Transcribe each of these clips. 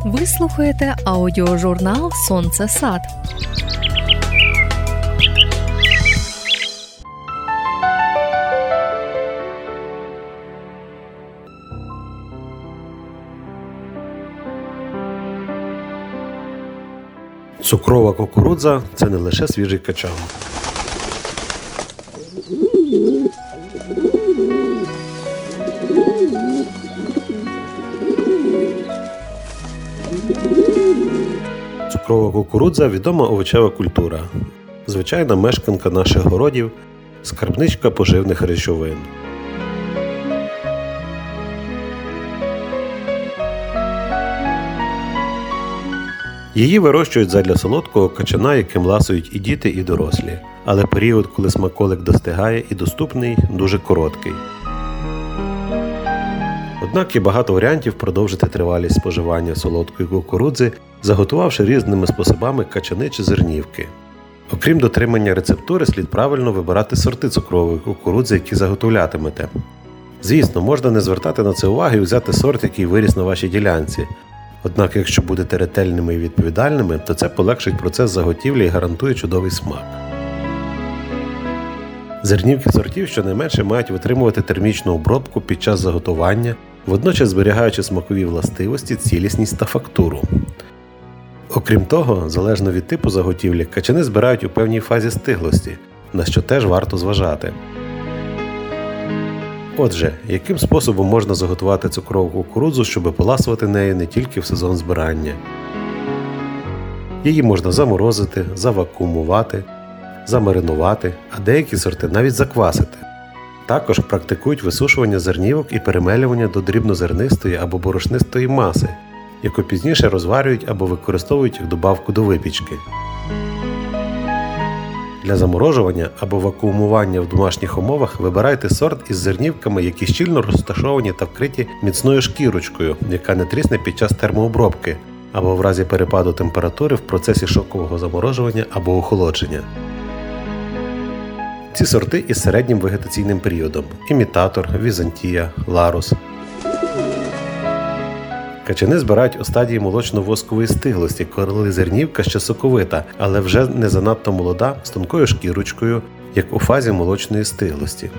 Ви слухаєте аудіожурнал «Сонце Сад». Цукрова кукурудза – це не лише свіжий качан. Цукрова кукурудза – відома овочева культура, звичайна мешканка наших городів, скарбничка поживних речовин. Її вирощують задля солодкого качана, яким ласують і діти, і дорослі. Але період, коли смаколик достигає і доступний, дуже короткий. Однак є багато варіантів продовжити тривалість споживання солодкої кукурудзи, заготувавши різними способами качани чи зернівки. Окрім дотримання рецептури, слід правильно вибирати сорти цукрової кукурудзи, які заготовлятимете. Звісно, можна не звертати на це уваги і взяти сорт, який виріс на вашій ділянці. Однак, якщо будете ретельними і відповідальними, то це полегшить процес заготівлі і гарантує чудовий смак. Зернівки сортів щонайменше мають витримувати термічну обробку під час заготування, водночас зберігаючи смакові властивості, цілісність та фактуру. Окрім того, залежно від типу заготівлі, качани збирають у певній фазі стиглості, на що теж варто зважати. Отже, яким способом можна заготувати цукрову кукурудзу, щоб поласувати нею не тільки в сезон збирання? Її можна заморозити, завакуумувати, замаринувати, а деякі сорти навіть заквасити. Також практикують висушування зернівок і перемелювання до дрібнозернистої або борошнистої маси, яку пізніше розварюють або використовують як добавку до випічки. Для заморожування або вакуумування в домашніх умовах вибирайте сорт із зернівками, які щільно розташовані та вкриті міцною шкірочкою, яка не трісне під час термообробки або в разі перепаду температури в процесі шокового заморожування або охолодження. Ці сорти із середнім вегетаційним періодом – імітатор, візантія, ларус. Качани збирають у стадії молочно-воскової стиглості, коли зернівка ще соковита, але вже не занадто молода, з тонкою шкірочкою, як у фазі молочної стиглості.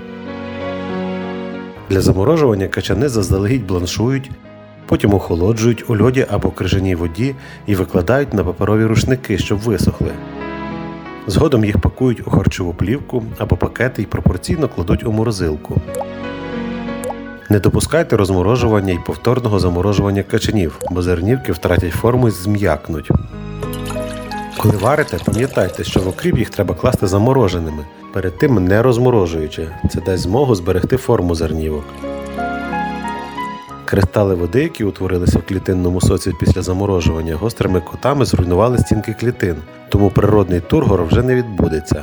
Для заморожування качани заздалегідь бланшують, потім охолоджують у льоді або крижаній воді і викладають на паперові рушники, щоб висохли. Згодом їх пакують у харчову плівку або пакети і пропорційно кладуть у морозилку. Не допускайте розморожування і повторного заморожування качанів, бо зернівки втратять форму і зм'якнуть. Коли варите, пам'ятайте, що в окріп їх треба класти замороженими, перед тим не розморожуючи. Це дасть змогу зберегти форму зернівок. Кристали води, які утворилися в клітинному соці після заморожування, гострими кутами зруйнували стінки клітин, тому природний тургор вже не відбудеться.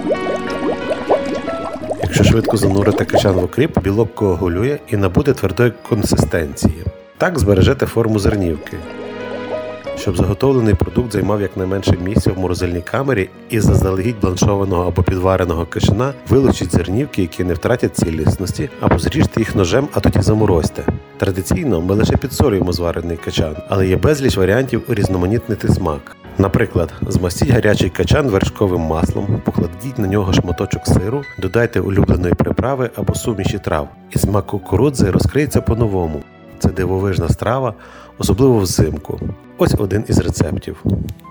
Якщо швидко занурити качан в окріп, білок коагулює і набуде твердої консистенції. Так збережете форму зернівки. Щоб заготовлений продукт займав якнайменше місця в морозильній камері, із заздалегідь бланшованого або підвареного качана вилучіть зернівки, які не втратять цілісності, або зріжте їх ножем, а тоді заморозьте. Традиційно ми лише підсолюємо зварений качан, але є безліч варіантів урізноманітнити смак. Наприклад, змастіть гарячий качан вершковим маслом, покладіть на нього шматочок сиру, додайте улюбленої приправи або суміші трав, і смак кукурудзи розкриється по-новому. Це дивовижна страва, особливо взимку. Ось один із рецептів.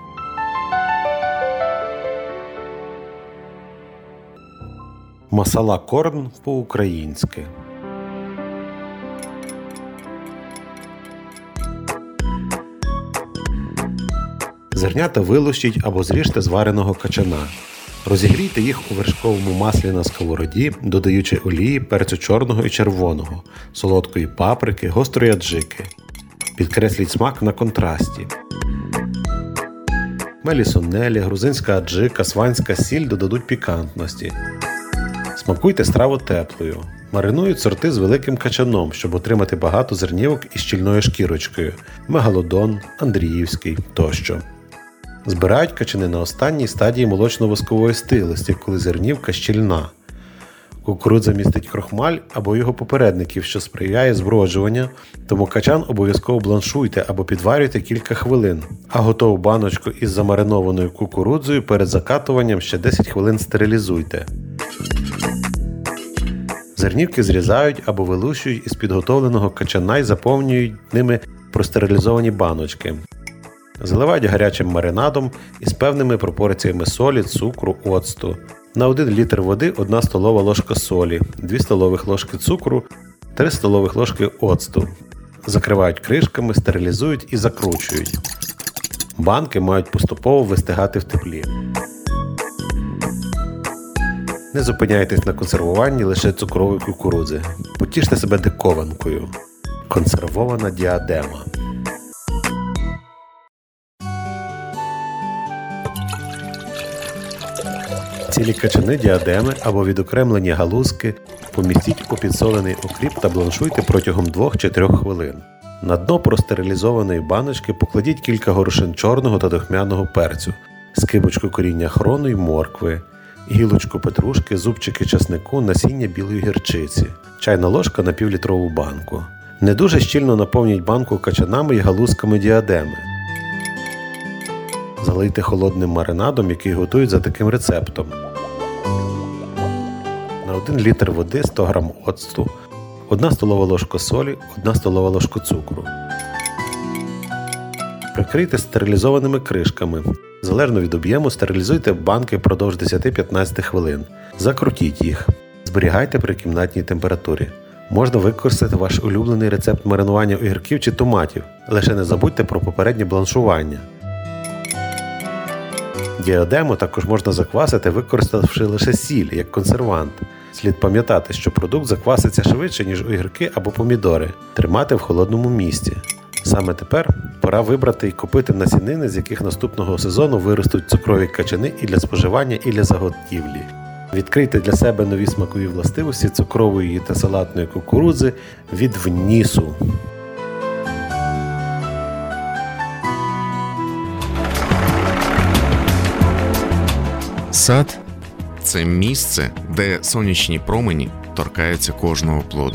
Масала корн по-українськи. Зернята вилущіть або зріжте з вареного качана. Розігрійте їх у вершковому маслі на сковороді, додаючи олії, перцю чорного і червоного, солодкої паприки, гострої аджики. Підкресліть смак на контрасті. Мелісонелі, грузинська аджика, сванська сіль додадуть пікантності. Смакуйте страву теплою. Маринують сорти з великим качаном, щоб отримати багато зернівок із щільною шкірочкою – мегалодон, андріївський тощо. Збирають качани на останній стадії молочно-воскової стиглості, коли зернівка щільна. Кукурудза містить крохмаль або його попередників, що сприяє зброджуванню, тому качан обов'язково бланшуйте або підварюйте кілька хвилин, а готову баночку із замаринованою кукурудзою перед закатуванням ще 10 хвилин стерилізуйте. Зернівки зрізають або вилущують із підготовленого качана і заповнюють ними простерилізовані баночки. Заливають гарячим маринадом із певними пропорціями солі, цукру, оцту. На 1 літр води 1 столова ложка солі, 2 столових ложки цукру, 3 столових ложки оцту. Закривають кришками, стерилізують і закручують. Банки мають поступово вистигати в теплі. Не зупиняйтесь на консервуванні лише цукрової кукурудзи. Потіште себе диковинкою. Консервована діадема. Цілі качани діадеми або відокремлені галузки помістіть у підсолений окріп та бланшуйте протягом 2 чи 3 хвилин. На дно простерилізованої баночки покладіть кілька горошин чорного та духмяного перцю, скибочку коріння хрону й моркви, гілочку петрушки, зубчики часнику, насіння білої гірчиці, чайна ложка на півлітрову банку. Не дуже щільно наповніть банку качанами й галузками діадеми. Залийте холодним маринадом, який готують за таким рецептом. На 1 літр води 100 г оцту, 1 столова ложка солі, 1 столова ложка цукру. Прикрийте стерилізованими кришками. Залежно від об'єму стерилізуйте банки впродовж 10-15 хвилин. Закрутіть їх. Зберігайте при кімнатній температурі. Можна використати ваш улюблений рецепт маринування огірків чи томатів. Лише не забудьте про попереднє бланшування. Діадему також можна заквасити, використавши лише сіль, як консервант. Слід пам'ятати, що продукт закваситься швидше, ніж огірки або помідори. Тримати в холодному місці. Саме тепер пора вибрати і купити насінини, з яких наступного сезону виростуть цукрові качани і для споживання, і для заготівлі. Відкрийте для себе нові смакові властивості цукрової та салатної кукурудзи від ВНІСу. Сад – це місце, де сонячні промені торкаються кожного плоду.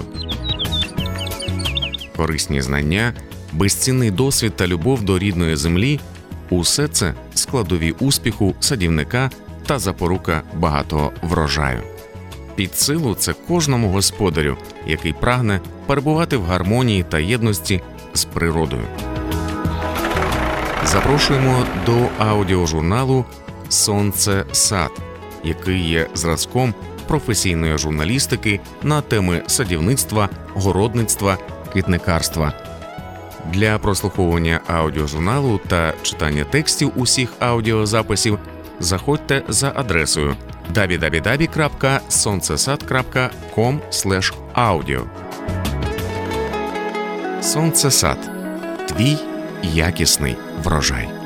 Корисні знання, безцінний досвід та любов до рідної землі – усе це складові успіху садівника та запорука багатого врожаю. Під силу це кожному господарю, який прагне перебувати в гармонії та єдності з природою. Запрошуємо до аудіожурналу «Сонце-сад», який є зразком професійної журналістики на теми садівництва, городництва, квітникарства. Для прослуховування аудіожурналу та читання текстів усіх аудіозаписів заходьте за адресою www.soncesad.com/audio. «Сонце-сад» – твій якісний врожай.